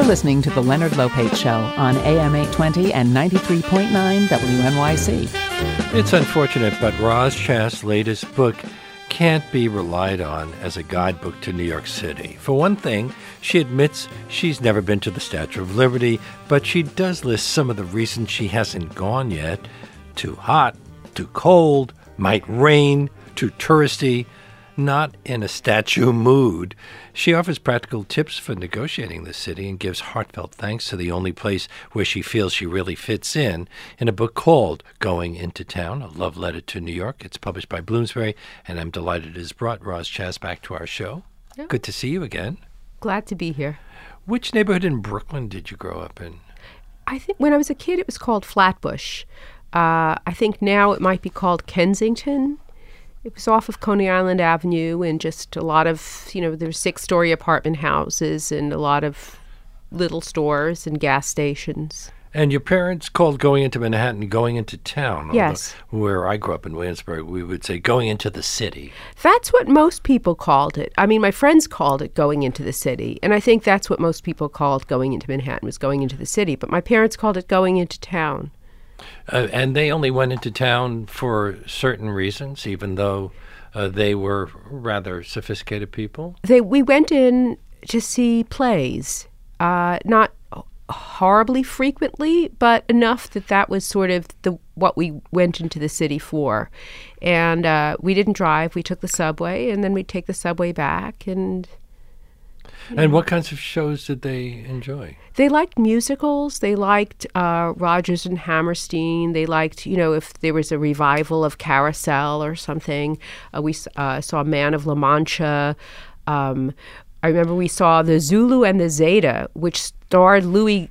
You're listening to The Leonard Lopate Show on AM 820 and 93.9 WNYC. It's unfortunate, but Roz Chast's latest book can't be relied on as a guidebook to New York City. For one thing, she admits she's never been to the Statue of Liberty, but she does list some of the reasons she hasn't gone yet. Too hot, too cold, might rain, too touristy, not in a statue mood. She offers practical tips for negotiating the city and gives heartfelt thanks to the only place where she feels she really fits in a book called Going Into Town, a love letter to New York. It's published by Bloomsbury, and I'm delighted it has brought Roz Chast back to our show. Yeah. Good to see you again. Glad to be here. Which neighborhood in Brooklyn did you grow up in? I think when I was a kid, it was called Flatbush. I think now it might be called Kensington. It was off of Coney Island Avenue, and just a lot of, there's 6-story apartment houses and a lot of little stores and gas stations. And your parents called going into Manhattan going into town. Yes. Where I grew up in Williamsburg, we would say going into the city. That's what most people called it. I mean, my friends called it going into the city. And I think that's what most people called going into Manhattan, was going into the city. But my parents called it going into town. And they only went into town for certain reasons, even though they were rather sophisticated people? We went in to see plays, not horribly frequently, but enough that was sort of what we went into the city for. And we didn't drive. We took the subway, and then we'd take the subway back. And what kinds of shows did they enjoy? They liked musicals. They liked Rodgers and Hammerstein. They liked, if there was a revival of Carousel or something. We saw Man of La Mancha. I remember we saw The Zulu and the Zeta, which starred Louis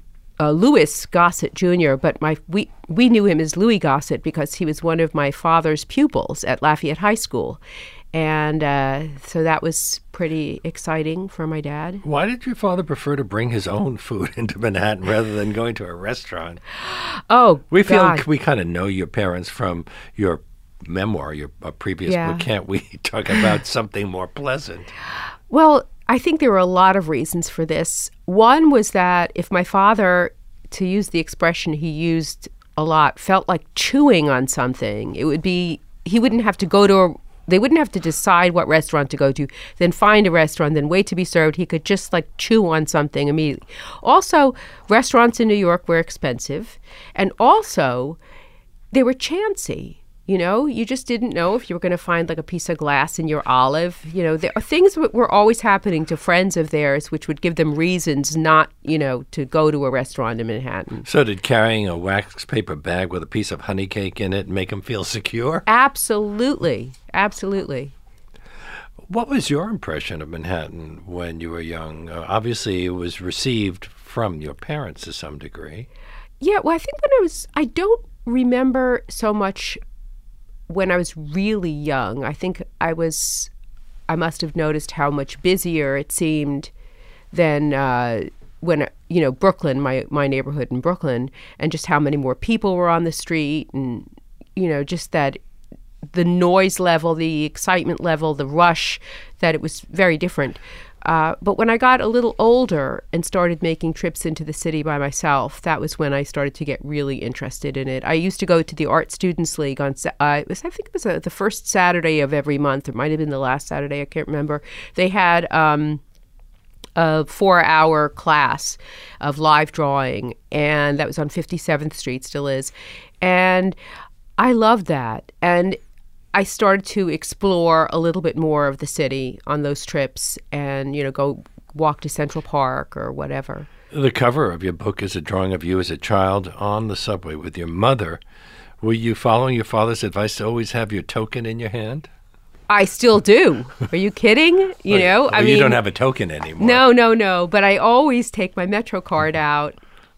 Gossett Jr., but we knew him as Louis Gossett because he was one of my father's pupils at Lafayette High School. And so that was pretty exciting for my dad. Why did your father prefer to bring his own food into Manhattan rather than going to a restaurant? Oh, we feel we kind of know your parents from your memoir, your previous book. Can't we talk about something more pleasant? Well, I think there were a lot of reasons for this. One was that if my father, to use the expression he used a lot, felt like chewing on something, it would be, he wouldn't have to go to they wouldn't have to decide what restaurant to go to, then find a restaurant, then wait to be served. He could just chew on something immediately. Also, restaurants in New York were expensive. And also, they were chancy. You just didn't know if you were going to find a piece of glass in your olive. There are things that were always happening to friends of theirs which would give them reasons not, to go to a restaurant in Manhattan. So did carrying a wax paper bag with a piece of honey cake in it make them feel secure? Absolutely. Absolutely. What was your impression of Manhattan when you were young? Obviously, it was received from your parents to some degree. Yeah, well, I think I don't remember so much when I was really young. I think I must have noticed how much busier it seemed than when, Brooklyn, my neighborhood in Brooklyn, and just how many more people were on the street, and, just that the noise level, the excitement level, the rush, that it was very different. But when I got a little older and started making trips into the city by myself, that was when I started to get really interested in it. I used to go to the Art Students League on, I think it was the first Saturday of every month. It might have been the last Saturday. I can't remember. They had a 4-hour class of live drawing, and that was on 57th Street, still is. And I loved that. And I started to explore a little bit more of the city on those trips and, go walk to Central Park or whatever. The cover of your book is a drawing of you as a child on the subway with your mother. Were you following your father's advice to always have your token in your hand? I still do. Are you kidding? I mean, you don't have a token anymore. No. But I always take my Metro card out.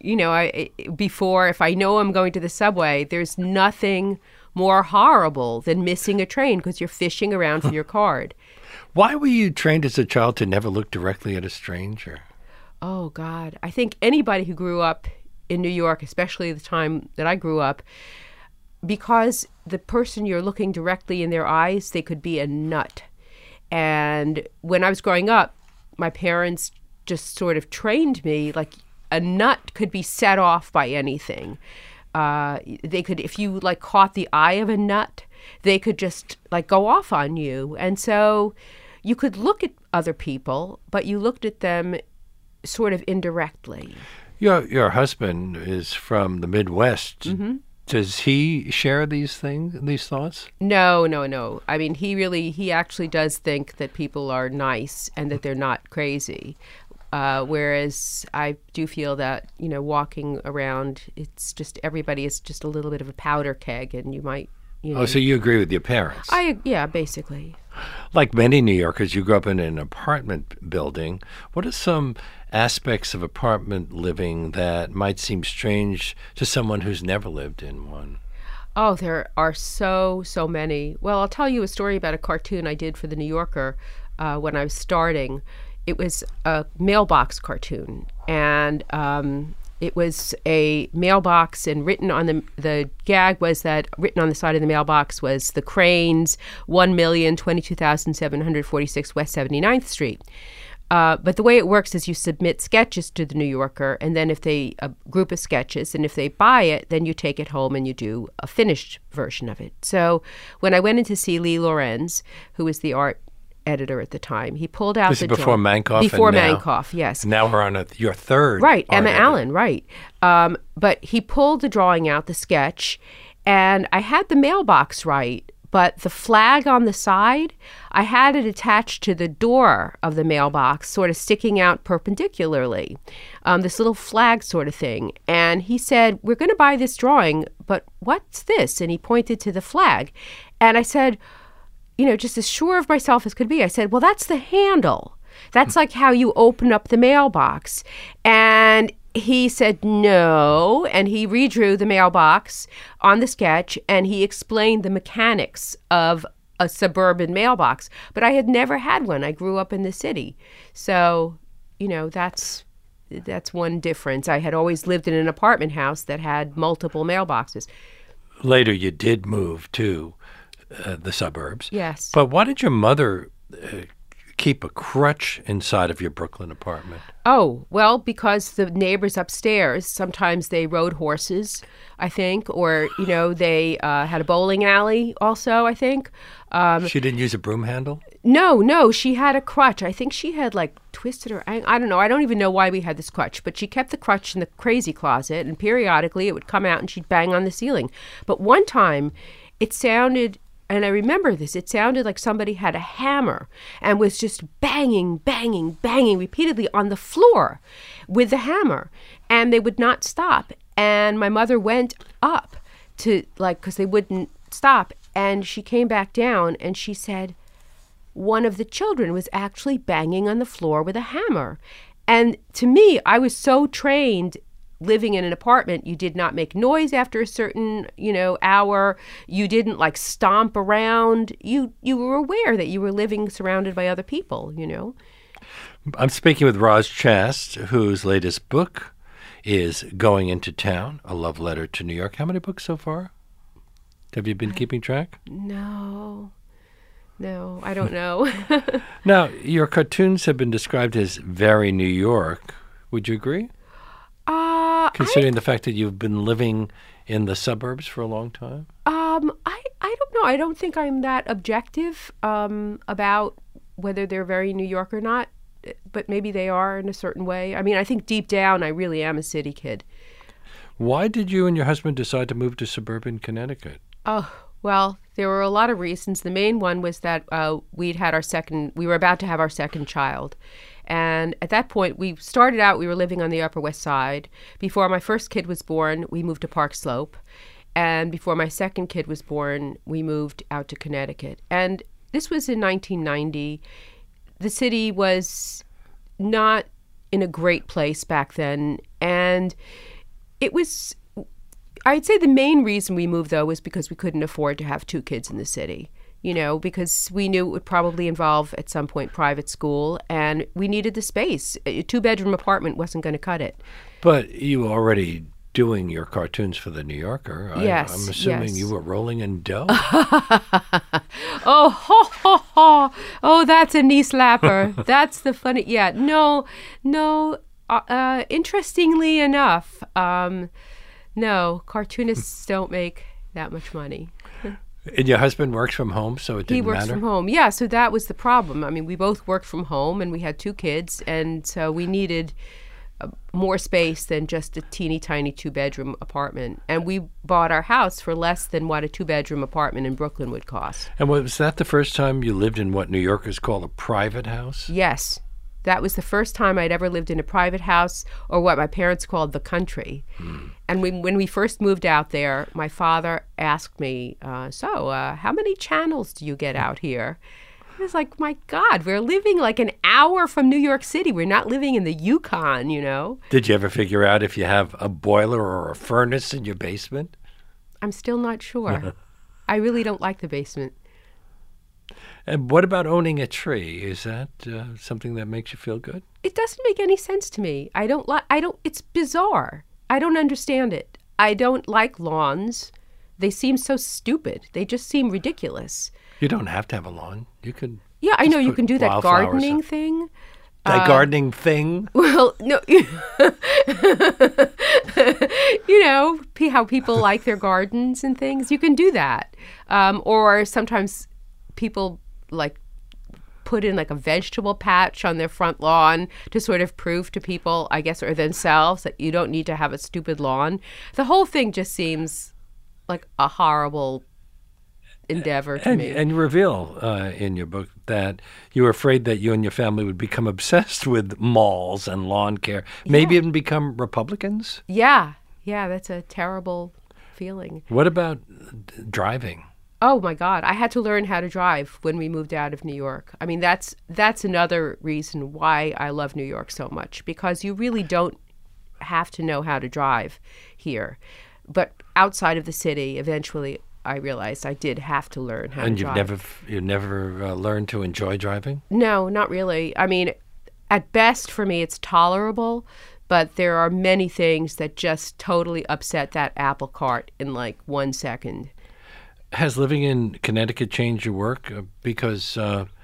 Before, if I know I'm going to the subway, there's nothing more horrible than missing a train because you're fishing around for your card. Why were you trained as a child to never look directly at a stranger? Oh, God. I think anybody who grew up in New York, especially the time that I grew up, because the person you're looking directly in their eyes, they could be a nut. And when I was growing up, my parents just sort of trained me. Like a nut could be set off by anything. They could, if you like caught the eye of a nut, they could just like go off on you. And so you could look at other people, but you looked at them sort of indirectly. Your husband is from the Midwest. Mm-hmm. Does he share these thoughts? No. I mean, he actually does think that people are nice and that they're not crazy. Whereas I do feel that, walking around, it's just everybody is just a little bit of a powder keg, and you might, Oh, so you agree with your parents? Yeah, basically. Like many New Yorkers, you grew up in an apartment building. What are some aspects of apartment living that might seem strange to someone who's never lived in one? Oh, there are so many. Well, I'll tell you a story about a cartoon I did for The New Yorker when I was starting. It was a mailbox cartoon, and it was a mailbox, and written on the gag was that written on the side of the mailbox was the Cranes, 1,022,746 West 79th Street. But the way it works is you submit sketches to The New Yorker, and then if a group of sketches, and if they buy it, then you take it home and you do a finished version of it. So when I went in to see Lee Lorenz, who was the art editor at the time, he pulled out this is before Mankoff. Before Mankoff, yes. Now we're on your third. Right, Emma Allen, right. But he pulled the drawing out, the sketch, and I had the mailbox right, but the flag on the side, I had it attached to the door of the mailbox, sort of sticking out perpendicularly, this little flag sort of thing. And he said, "We're going to buy this drawing, but what's this?" And he pointed to the flag. And I said, just as sure of myself as could be, I said, "Well, that's the handle. That's like how you open up the mailbox." And he said no, and he redrew the mailbox on the sketch, and he explained the mechanics of a suburban mailbox. But I had never had one. I grew up in the city. So, that's one difference. I had always lived in an apartment house that had multiple mailboxes. Later, you did move to the suburbs. Yes. But why did your mother keep a crutch inside of your Brooklyn apartment? Oh, well, because the neighbors upstairs, sometimes they rode horses, I think, or, they had a bowling alley also, I think. She didn't use a broom handle? No, she had a crutch. I think she had twisted her, I don't know. I don't even know why we had this crutch, but she kept the crutch in the crazy closet, and periodically it would come out and she'd bang on the ceiling. But one time it sounded, and I remember this, it sounded like somebody had a hammer and was just banging repeatedly on the floor with the hammer. And they would not stop. And my mother went up to, because they wouldn't stop. And she came back down and she said, one of the children was actually banging on the floor with a hammer. And to me, I was so trained living in an apartment, you did not make noise after a certain, hour. You didn't stomp around. You were aware that you were living surrounded by other people, I'm speaking with Roz Chast, whose latest book is Going Into Town, A Love Letter to New York. How many books so far? Have you been keeping track? No, I don't know. Now, your cartoons have been described as very New York. Would you agree? Considering the fact that you've been living in the suburbs for a long time? I don't know. I don't think I'm that objective about whether they're very New York or not, but maybe they are in a certain way. I mean, I think deep down I really am a city kid. Why did you and your husband decide to move to suburban Connecticut? Oh, well, there were a lot of reasons. The main one was that we were about to have our second child. And at that point, we were living on the Upper West Side. Before my first kid was born, we moved to Park Slope. And before my second kid was born, we moved out to Connecticut. And this was in 1990. The city was not in a great place back then. And I'd say the main reason we moved, though, was because we couldn't afford to have two kids in the city. Because we knew it would probably involve at some point private school, and we needed the space. A 2-bedroom apartment wasn't going to cut it. But you already doing your cartoons for the New Yorker. Yes, I'm assuming yes. you were rolling in dough. Oh, ho, ho, ho. Oh, that's a knee slapper. That's the funny. Yeah, no. Interestingly enough, no, cartoonists don't make that much money. And your husband works from home, so it didn't matter? He works from home. Yeah, so that was the problem. I mean, we both worked from home, and we had 2 kids, and so we needed more space than just a teeny tiny 2-bedroom apartment. And we bought our house for less than what a 2-bedroom apartment in Brooklyn would cost. And was that the first time you lived in what New Yorkers call a private house? Yes. That was the first time I'd ever lived in a private house, or what my parents called the country. And when we first moved out there, my father asked me, so how many channels do you get out here? I was like, my God, we're living like an hour from New York City. We're not living in the Yukon, you know? Did you ever figure out if you have a boiler or a furnace in your basement? I'm still not sure. I really don't like the basement. And what about owning a tree? Is that something that makes you feel good? It doesn't make any sense to me. It's bizarre. I don't understand it. I don't like lawns. They seem so stupid. They just seem ridiculous. You don't have to have a lawn. You could. Yeah, I know you put can do that wildflowers gardening up. thing. That gardening thing? Well, no. You know, how people like their gardens and things. You can do that. Or sometimes people like put in like a vegetable patch on their front lawn to sort of prove to people, I guess, or themselves that you don't need to have a stupid lawn. The whole thing just seems like a horrible endeavor to me. And you reveal in your book that you were afraid that you and your family would become obsessed with malls and lawn care, maybe even become Republicans? Yeah, that's a terrible feeling. What about driving? Oh my God, I had to learn how to drive when we moved out of New York. I mean, that's another reason why I love New York so much, because you really don't have to know how to drive here. But outside of the city, eventually I realized I did have to learn how to drive. And you've never learned to enjoy driving? No, not really. I mean, at best for me it's tolerable, but there are many things that just totally upset that apple cart in like 1 second. Has living in Connecticut changed your work? Because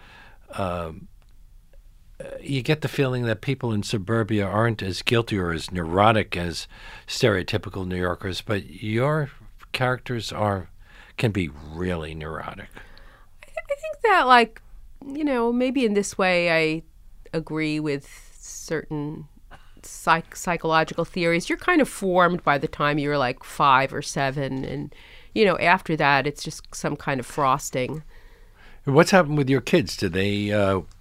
you get the feeling that people in suburbia aren't as guilty or as neurotic as stereotypical New Yorkers, but your characters can be really neurotic. I think that, like, you know, maybe in this way I agree with certain psychological theories. You're kind of formed by the time you're like 5 or 7, and you know, after that, it's just some kind of frosting. What's happened with your kids? Do they,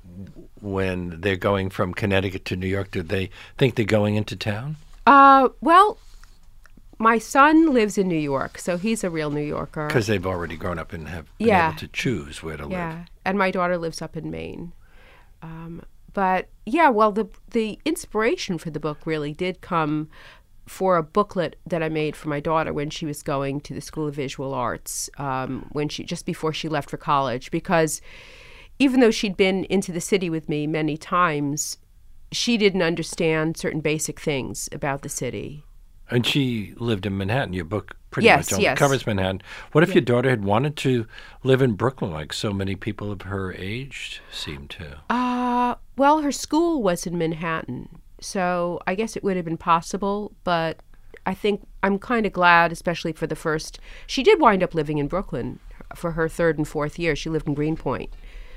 when they're going from Connecticut to New York, do they think they're going into town? Well, my son lives in New York, so he's a real New Yorker. Because they've already grown up and have been able to choose where to live. Yeah, and my daughter lives up in Maine. But, yeah, well, the inspiration for the book really did come for a booklet that I made for my daughter when she was going to the School of Visual Arts, just before she left for college. Because even though she'd been into the city with me many times, she didn't understand certain basic things about the city. And she lived in Manhattan. Your book pretty much only covers Manhattan. What if your daughter had wanted to live in Brooklyn like so many people of her age seem to? Well, her school was in Manhattan. So I guess it would have been possible, but I think I'm kind of glad, especially for the first. She did wind up living in Brooklyn for her 3rd and 4th year. She lived in Greenpoint.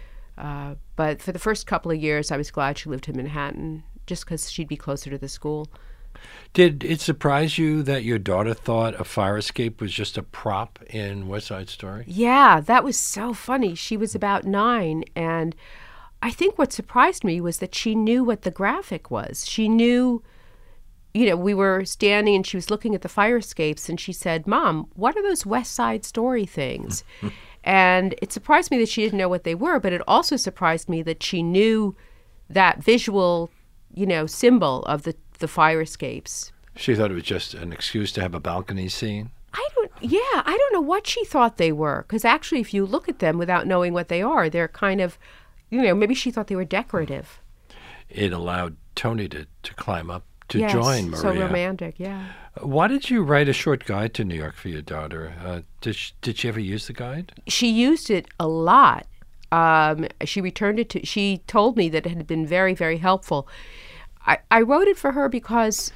But for the first couple of years, I was glad she lived in Manhattan, just because she'd be closer to the school. Did it surprise you that your daughter thought a fire escape was just a prop in West Side Story? Yeah, that was so funny. She was about 9, and I think what surprised me was that she knew what the graphic was. She knew, you know, we were standing and she was looking at the fire escapes and she said, "Mom, what are those West Side Story things?" And it surprised me that she didn't know what they were, but it also surprised me that she knew that visual, you know, symbol of the fire escapes. She thought it was just an excuse to have a balcony scene? I don't know what she thought they were, because actually if you look at them without knowing what they are, they're kind of, you know, maybe she thought they were decorative. It allowed Tony to climb up Yes, join Maria. so romantic, yeah. Why did you write a short guide to New York for your daughter? Did she ever use the guide? She used it a lot. She returned it to. She told me that it had been very, very helpful. I wrote it for her because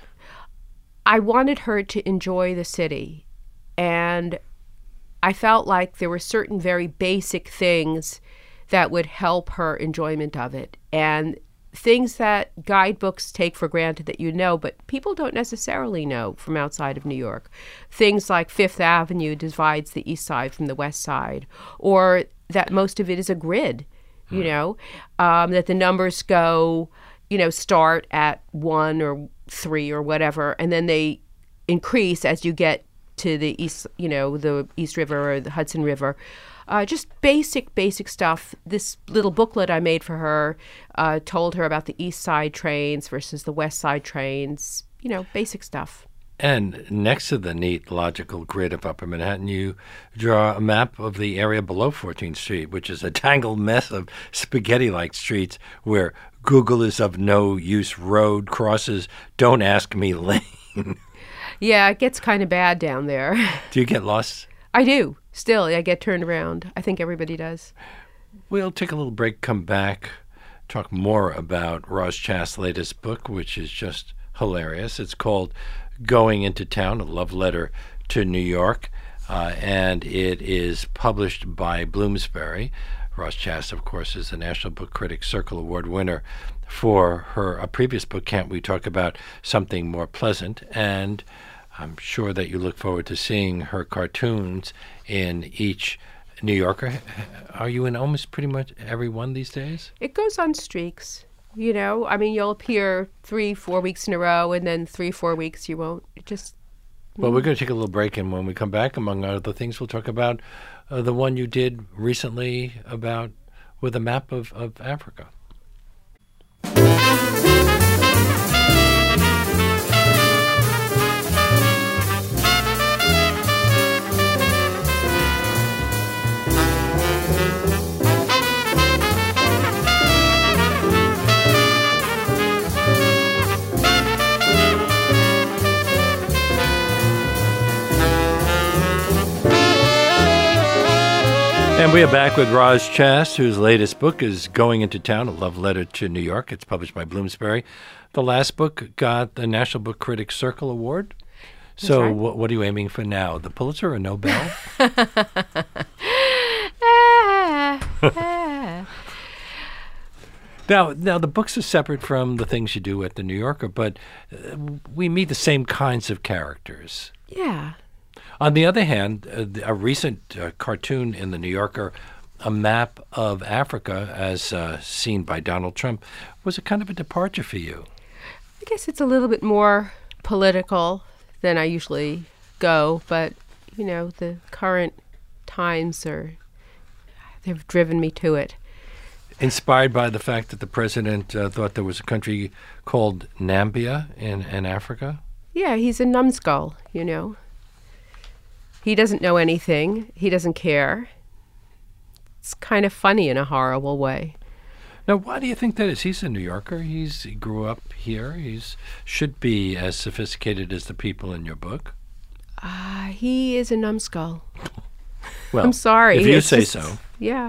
I wanted her to enjoy the city, and I felt like there were certain very basic things that would help her enjoyment of it, and things that guidebooks take for granted that you know, but people don't necessarily know from outside of New York. Things like Fifth Avenue divides the east side from the west side, or that most of it is a grid, that the numbers go, start at 1 or 3 or whatever, and then they increase as you get to the east, the East River or the Hudson River. Just basic stuff. This little booklet I made for her told her about the East Side trains versus the West Side trains, basic stuff. And next to the neat, logical grid of Upper Manhattan, you draw a map of the area below 14th Street, which is a tangled mess of spaghetti-like streets where Google is of no use. Road crosses Don't Ask Me Lane. Yeah, it gets kind of bad down there. Do you get lost? I do. Still, I get turned around. I think everybody does. We'll take a little break, come back, talk more about Roz Chast's latest book, which is just hilarious. It's called Going Into Town, a love letter to New York, and it is published by Bloomsbury. Roz Chast, of course, is the National Book Critics Circle Award winner for her previous book, Can't We Talk About Something More Pleasant? And I'm sure that you look forward to seeing her cartoons in each New Yorker. Are you in almost pretty much every one these days? It goes on streaks, you'll appear 3-4 weeks in a row, and then 3-4 weeks you won't. Well, we're going to take a little break, and when we come back, among other things, we'll talk about the one you did recently with a map of Africa. And we are back with Roz Chast, whose latest book is Going Into Town, a love letter to New York. It's published by Bloomsbury. The last book got the National Book Critics Circle Award. So right. What are you aiming for now, the Pulitzer or Nobel? Now, the books are separate from the things you do at the New Yorker, but we meet the same kinds of characters. Yeah. On the other hand, a recent cartoon in the New Yorker, a map of Africa as seen by Donald Trump, was a kind of a departure for you. I guess it's a little bit more political than I usually go, but, the current times they've driven me to it. Inspired by the fact that the president thought there was a country called Nambia in Africa? Yeah, he's a numbskull, He doesn't know anything. He doesn't care. It's kind of funny in a horrible way. Now, why do you think that is? He's a New Yorker. He grew up here. He should be as sophisticated as the people in your book. He is a numbskull. Well, I'm sorry. If you say so. Yeah.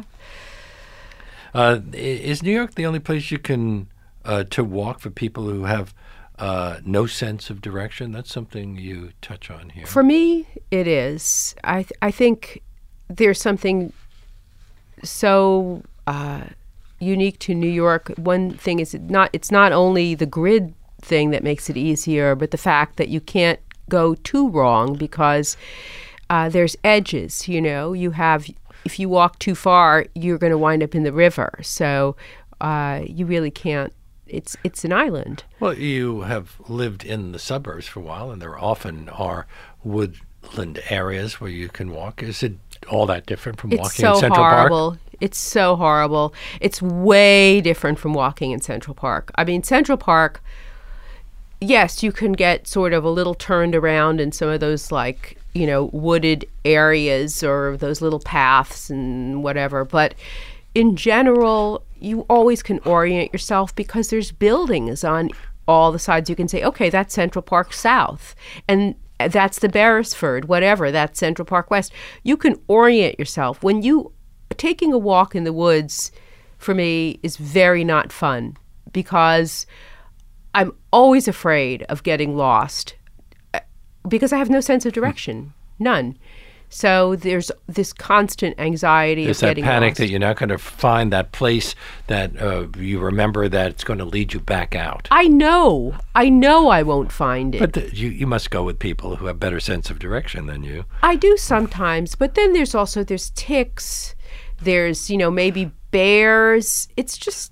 Is New York the only place you can to walk for people who have no sense of direction? That's something you touch on here. For me, it is. I think there's something so unique to New York. One thing is it's not only the grid thing that makes it easier, but the fact that you can't go too wrong because there's edges. If you walk too far, you're going to wind up in the river. So you really can't. It's an island. Well, you have lived in the suburbs for a while, and there often are woodland areas where you can walk. Is it all that different from walking in Central Park? It's so horrible. It's way different from walking in Central Park. I mean, Central Park, yes, you can get sort of a little turned around in some of those wooded areas or those little paths and whatever. But in general, you always can orient yourself because there's buildings on all the sides. You can say, okay, that's Central Park South, and that's the Beresford, whatever, that's Central Park West. You can orient yourself. Taking a walk in the woods, for me, is very not fun because I'm always afraid of getting lost because I have no sense of direction, none. So there's this constant anxiety of getting lost. There's that panic that you're not going to find that place that you remember that it's going to lead you back out. I know I won't find it. But you must go with people who have better sense of direction than you. I do sometimes, but then there's ticks, there's, maybe bears. It's just,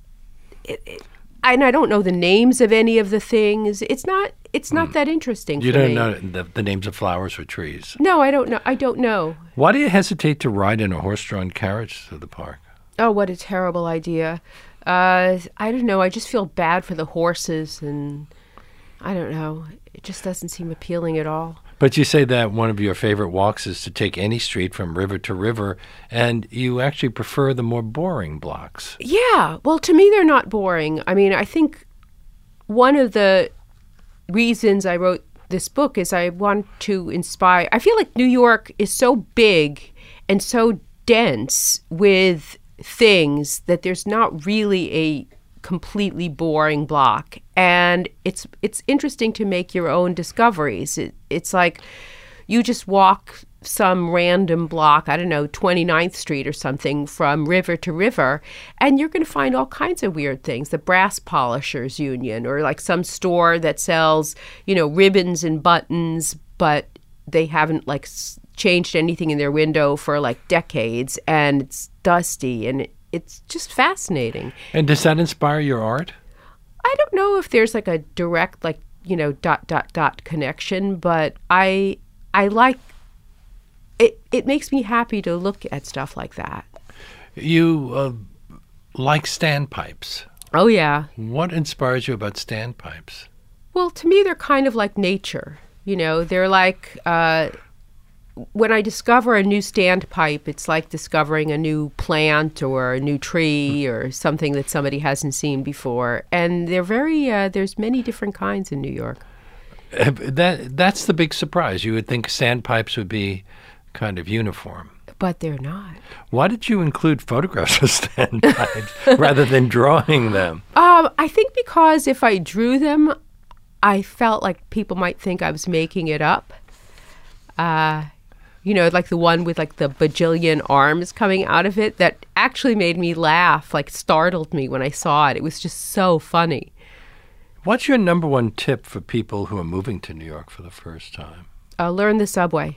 and I don't know the names of any of the things. It's not that interesting for me. You don't know the names of flowers or trees? No, I don't know. Why do you hesitate to ride in a horse-drawn carriage to the park? Oh, what a terrible idea. I don't know. I just feel bad for the horses, and I don't know. It just doesn't seem appealing at all. But you say that one of your favorite walks is to take any street from river to river, and you actually prefer the more boring blocks. Yeah. Well, to me, they're not boring. I mean, I think one of the reasons I wrote this book is I want to inspire. I feel like New York is so big and so dense with things that there's not really a completely boring block, and it's interesting to make your own discoveries. It's like you just walk some random block, I don't know, 29th Street or something, from river to river, and you're going to find all kinds of weird things. The Brass Polishers Union, or like some store that sells, ribbons and buttons, but they haven't changed anything in their window for decades, and it's dusty, and it's just fascinating. And does that inspire your art? I don't know if there's a direct connection, but I like it. It makes me happy to look at stuff like that. You like standpipes. Oh, yeah. What inspires you about standpipes? Well, to me, they're kind of like nature. They're like when I discover a new standpipe, it's like discovering a new plant or a new tree or something that somebody hasn't seen before. And they're there's many different kinds in New York. That's the big surprise. You would think standpipes would be kind of uniform. But they're not. Why did you include photographs of standpipes rather than drawing them? I think because if I drew them, I felt like people might think I was making it up. Like the one with the bajillion arms coming out of it, that actually made me laugh, startled me when I saw it. It was just so funny. What's your number one tip for people who are moving to New York for the first time? Learn the subway.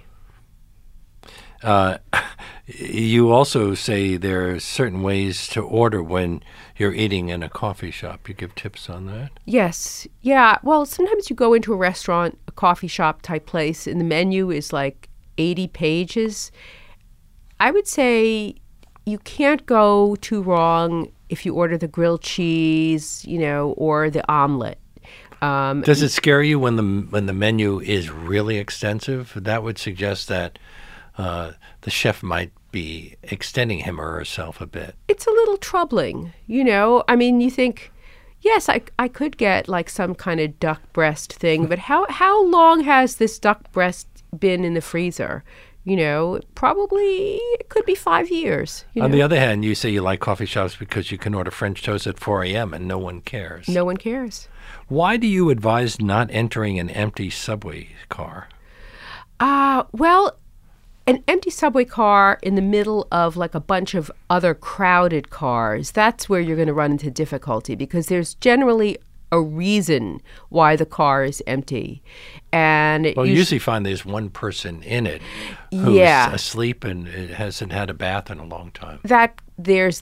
You also say there are certain ways to order when you're eating in a coffee shop. You give tips on that? Yes. Yeah. Well, sometimes you go into a restaurant, a coffee shop type place, and the menu is 80 pages. I would say you can't go too wrong if you order the grilled cheese, or the omelet. Does it scare you when the menu is really extensive? That would suggest that the chef might be extending him or herself a bit. It's a little troubling, I mean, you think, yes, I could get some kind of duck breast thing, but how long has this duck breast been in the freezer? Probably it could be 5 years. On the other hand, you say you like coffee shops because you can order French toast at 4 a.m. and no one cares. No one cares. Why do you advise not entering an empty subway car? Well, an empty subway car in the middle of a bunch of other crowded cars, that's where you're going to run into difficulty, because there's generally a reason why the car is empty. And you usually find there's one person in it who's asleep and hasn't had a bath in a long time. There's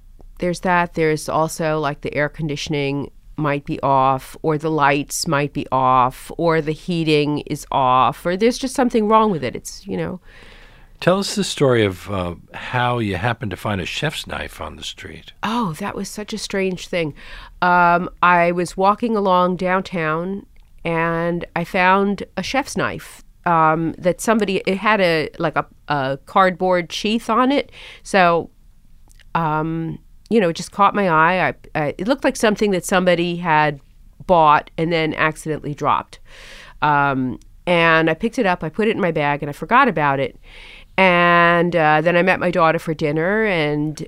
also the air conditioning might be off, or the lights might be off, or the heating is off, or there's just something wrong with it. It's, Tell us the story of how you happened to find a chef's knife on the street. Oh, that was such a strange thing. I was walking along downtown, and I found a chef's knife that it had a cardboard sheath on it. So, it just caught my eye. It looked like something that somebody had bought and then accidentally dropped. And I picked it up, I put it in my bag, and I forgot about it. And then I met my daughter for dinner, and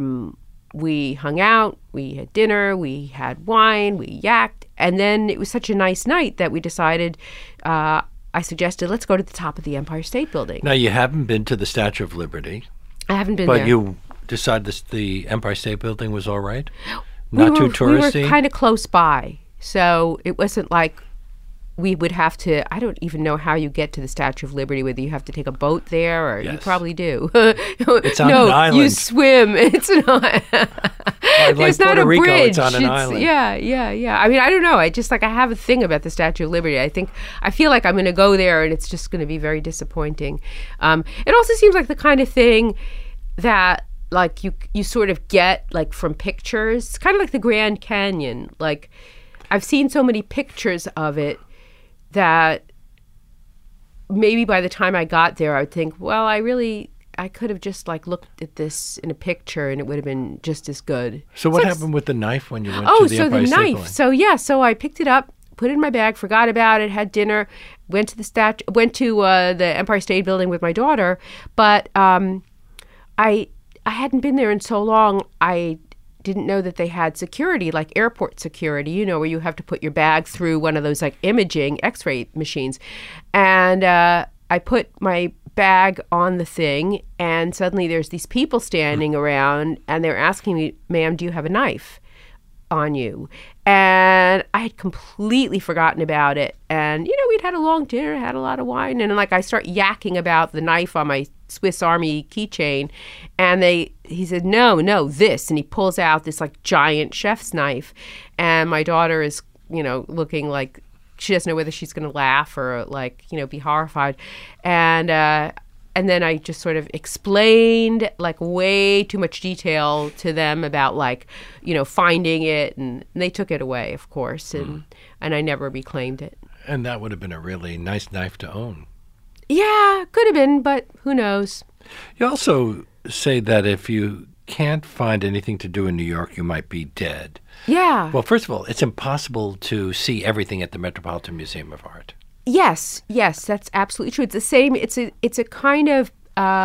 we hung out, we had dinner, we had wine, we yacked. And then it was such a nice night that we decided, I suggested, let's go to the top of the Empire State Building. Now, you haven't been to the Statue of Liberty. I haven't been there. But you decided the Empire State Building was all right? Not too touristy? We were kind of close by. So it wasn't like we would have to, I don't even know how you get to the Statue of Liberty, whether you have to take a boat there or Yes. you probably do. It's on an island. You swim. It's not. Like not Puerto a Rico, bridge. it's on an island. Yeah. I mean, I don't know. I have a thing about the Statue of Liberty. I feel like I'm going to go there and it's just going to be very disappointing. It also seems like the kind of thing that like you sort of get like from pictures. It's kind of like the Grand Canyon. Like I've seen so many pictures of it that maybe by the time I got there, I would think, well, I could have just like looked at this in a picture and it would have been just as good. So what happened with the knife when you went to the Empire State Building? So I picked it up, put it in my bag, forgot about it, had dinner, went to the Empire State Building with my daughter, but I hadn't been there in so long. I didn't know that they had security, like airport security, where you have to put your bag through one of those like imaging X-ray machines. And I put my bag on the thing, and suddenly there's these people standing around, and they're asking me, "Ma'am, do you have a knife on you?" And I had completely forgotten about it. And, we'd had a long dinner, had a lot of wine, and like I start yakking about the knife on my Swiss Army keychain, and he said, no, this, and he pulls out this like giant chef's knife, and my daughter is, looking like she doesn't know whether she's going to laugh or like, be horrified. And then I just sort of explained like way too much detail to them about like, finding it, and they took it away, of course, and I never reclaimed it. And that would have been a really nice knife to own. Yeah, could have been, but who knows? You also say that if you can't find anything to do in New York, you might be dead. Yeah. Well, first of all, it's impossible to see everything at the Metropolitan Museum of Art. Yes, that's absolutely true. It's the same. It's a kind of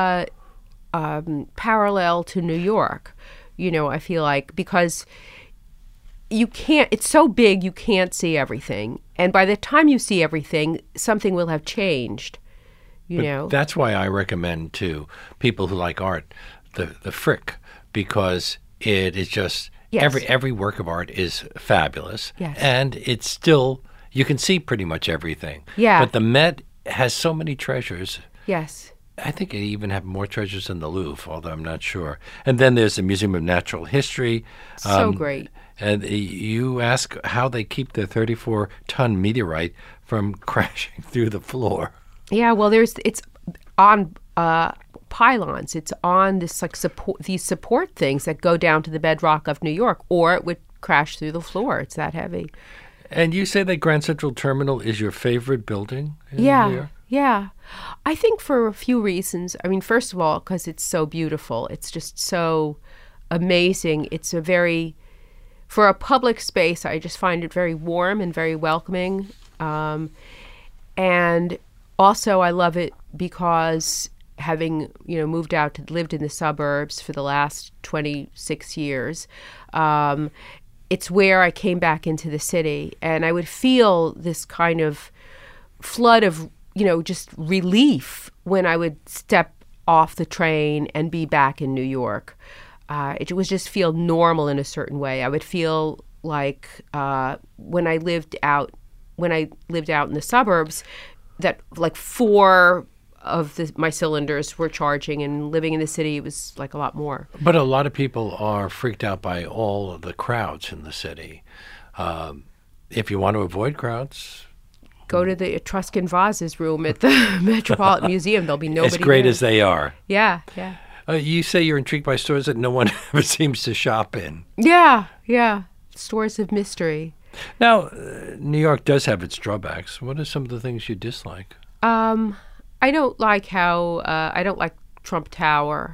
parallel to New York. I feel like, because you can't. It's so big, you can't see everything, and by the time you see everything, something will have changed. That's why I recommend to people who like art the Frick, because it is just every work of art is fabulous, and it's still. You can see pretty much everything. Yeah. But the Met has so many treasures. Yes. I think it even have more treasures than the Louvre, although I'm not sure. And then there's the Museum of Natural History. So great. And you ask how they keep the 34-ton meteorite from crashing through the floor. Yeah, well, it's on pylons. It's on this like these support things that go down to the bedrock of New York, or it would crash through the floor. It's that heavy. And you say that Grand Central Terminal is your favorite building in New York? Yeah. I think for a few reasons. I mean, first of all, because it's so beautiful. It's just so amazing. It's for a public space, I just find it very warm and very welcoming. And also I love it because having, lived in the suburbs for the last 26 years, it's where I came back into the city, and I would feel this kind of flood of, just relief when I would step off the train and be back in New York. It would just feel normal in a certain way. I would feel like when I lived out in the suburbs, that like 4 of my cylinders were charging, and living in the city, it was like a lot more. But a lot of people are freaked out by all of the crowds in the city. If you want to avoid crowds, go to the Etruscan vases room at the Metropolitan Museum. There'll be nobody as great there. As they are. Yeah. You say you're intrigued by stores that no one ever seems to shop in. Yeah. Stores of mystery. Now, New York does have its drawbacks. What are some of the things you dislike? I don't like how I don't like Trump Tower.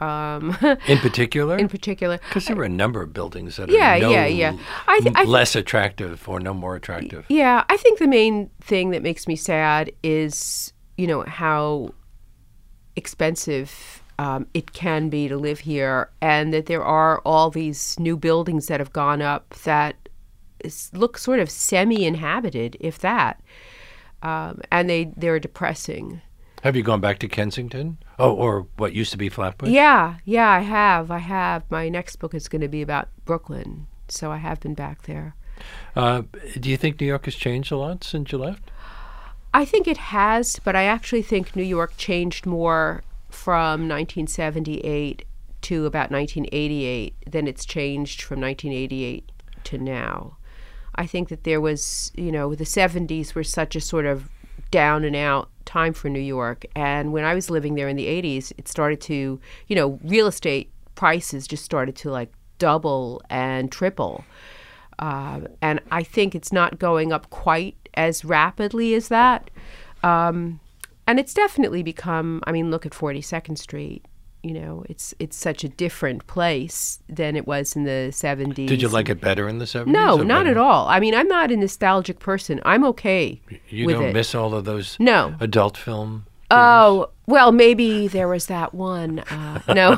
In particular? In particular. Because there were a number of buildings that Yeah, are yeah. less attractive or no more attractive. Yeah, I think the main thing that makes me sad is, how expensive it can be to live here, and that there are all these new buildings that have gone up that look sort of semi-inhabited, if that, and they're depressing. Have you gone back to Kensington? Oh, or what used to be Flatbush? Yeah, I have. My next book is going to be about Brooklyn, so I have been back there. Do you think New York has changed a lot since you left? I think it has, but I actually think New York changed more from 1978 to about 1988 than it's changed from 1988 to now. I think that there was, the 70s were such a sort of down and out time for New York. And when I was living there in the 80s, it started to, real estate prices just started to like double and triple. And I think it's not going up quite as rapidly as that. And it's definitely become, look at 42nd Street. It's such a different place than it was in the 70s. Did you like it better in the 70s? No, not at all. I'm not a nostalgic person. I'm okay You with don't it. miss all of those No. adult film theaters? Oh, well, maybe there was that one. No.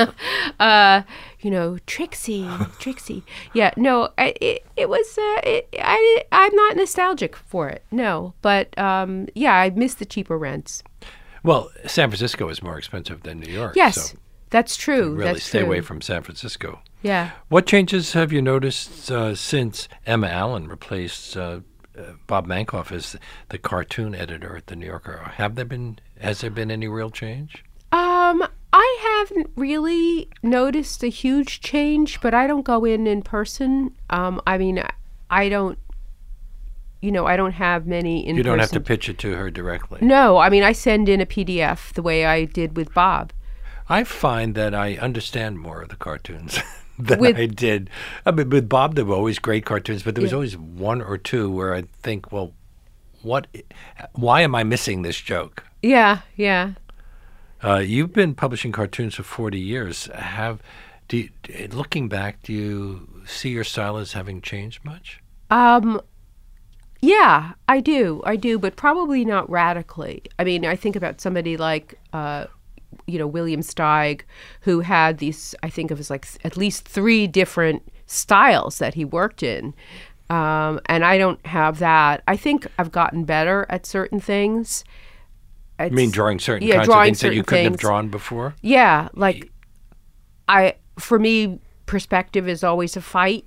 Trixie. Yeah, no, it was, I'm not nostalgic for it, no. But, I miss the cheaper rents. Well, San Francisco is more expensive than New York. Yes, so that's true. really That's stay true. away from San Francisco. Yeah. What changes have you noticed since Emma Allen replaced Bob Mankoff as the cartoon editor at The New Yorker? Has there been any real change? I haven't really noticed a huge change, but I don't go in person. I don't. I don't have many in-person. You don't have to pitch it to her directly. No, I send in a PDF the way I did with Bob. I find that I understand more of the cartoons than I did. With Bob, there were always great cartoons, but there was always one or two where I think, well, why am I missing this joke? Yeah. You've been publishing cartoons for 40 years. Looking back, do you see your style as having changed much? Yeah, I do, but probably not radically. I think about somebody like, William Steig, who had these, I think it was like at least 3 different styles that he worked in. And I don't have that. I think I've gotten better at certain things. You mean drawing certain kinds of things that you couldn't have drawn before? Yeah, like for me, perspective is always a fight.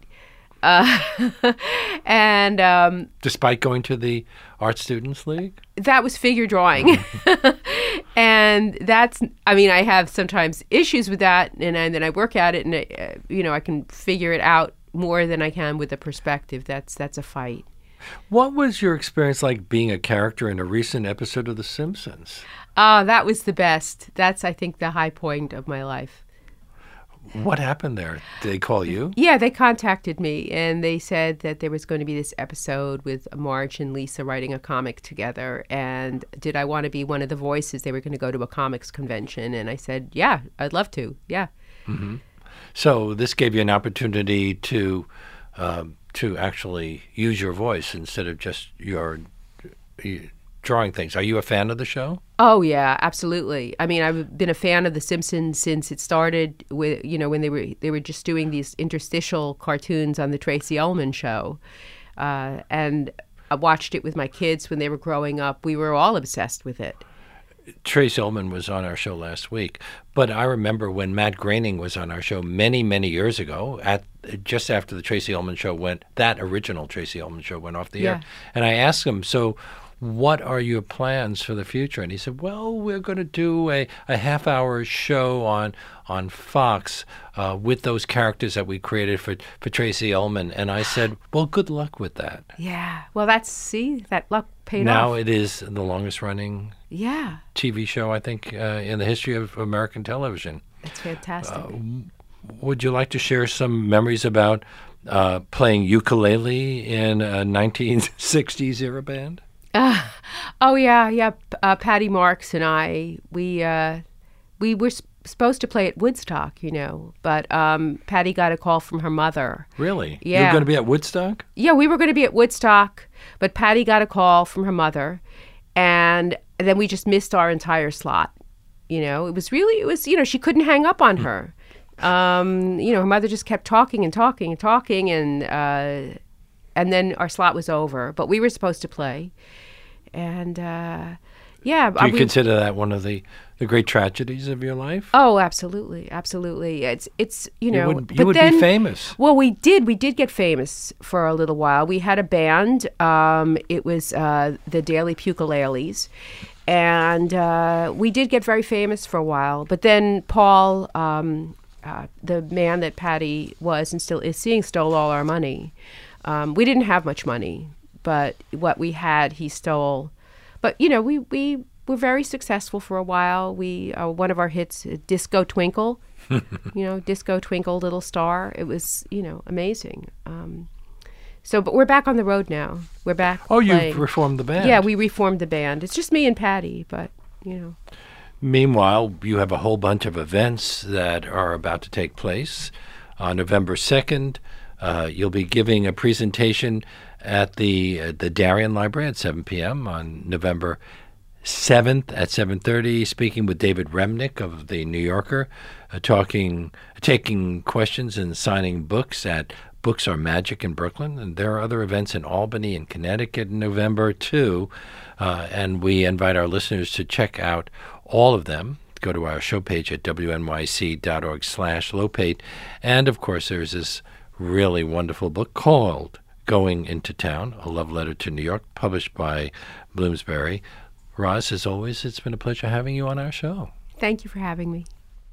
And despite going to the Art Students League? That was figure drawing. And that's, I have sometimes issues with that, and then I work at it, and I can figure it out more than I can with the perspective. That's a fight. What was your experience like being a character in a recent episode of The Simpsons? That was the best. That's, I think, the high point of my life. What happened there? Did they call you? Yeah, they contacted me, and they said that there was going to be this episode with Marge and Lisa writing a comic together, and did I want to be one of the voices? They were going to go to a comics convention, and I said, yeah, I'd love to, yeah. Mm-hmm. So this gave you an opportunity to actually use your voice instead of just your drawing things. Are you a fan of the show? Oh yeah, absolutely. I've been a fan of The Simpsons since it started with, when they were just doing these interstitial cartoons on the Tracey Ullman Show, and I watched it with my kids when they were growing up. We were all obsessed with it. Tracey Ullman was on our show last week, but I remember when Matt Groening was on our show many, many years ago, just after the Tracey Ullman Show that original Tracey Ullman Show went off the air, and I asked him, so what are your plans for the future? And he said, well, we're going to do a half-hour show on Fox with those characters that we created for Tracey Ullman. And I said, well, good luck with that. Yeah. Well, that luck paid off. Now it is the longest-running yeah. TV show, I think, in the history of American television. That's fantastic. Would you like to share some memories about playing ukulele in a 1960s era band? Oh yeah. Patty Marks and I, we were supposed to play at Woodstock, but Patty got a call from her mother. Really? Yeah. You're going to be at Woodstock? Yeah, we were going to be at Woodstock, but Patty got a call from her mother, and then we just missed our entire slot. It was she couldn't hang up on her. Her mother just kept talking and talking and talking, and then our slot was over. But we were supposed to play, and Do you consider that one of the great tragedies of your life? Oh, absolutely, absolutely. It's You would be famous. Well, we did get famous for a little while. We had a band. It was the Daily Pukulales. And we did get very famous for a while. But then Paul, the man that Patty was and still is seeing, stole all our money. We didn't have much money, but what we had, he stole. But, we were very successful for a while. One of our hits, Disco Twinkle, Disco Twinkle Little Star. It was, amazing. But we're back on the road now. We're back. Oh, playing. you've reformed the band. Yeah, we reformed the band. It's just me and Patty, but, Meanwhile, you have a whole bunch of events that are about to take place. On November 2nd, you'll be giving a presentation at the Darien Library at 7 p.m. On November 7th at 7:30, speaking with David Remnick of The New Yorker, taking questions and signing books at Books Are Magic in Brooklyn. And there are other events in Albany and Connecticut in November, too. And we invite our listeners to check out all of them. Go to our show page at wnyc.org/Lopate. And, of course, there's this really wonderful book called Going Into Town, A Love Letter to New York, published by Bloomsbury. Roz, as always, it's been a pleasure having you on our show. Thank you for having me.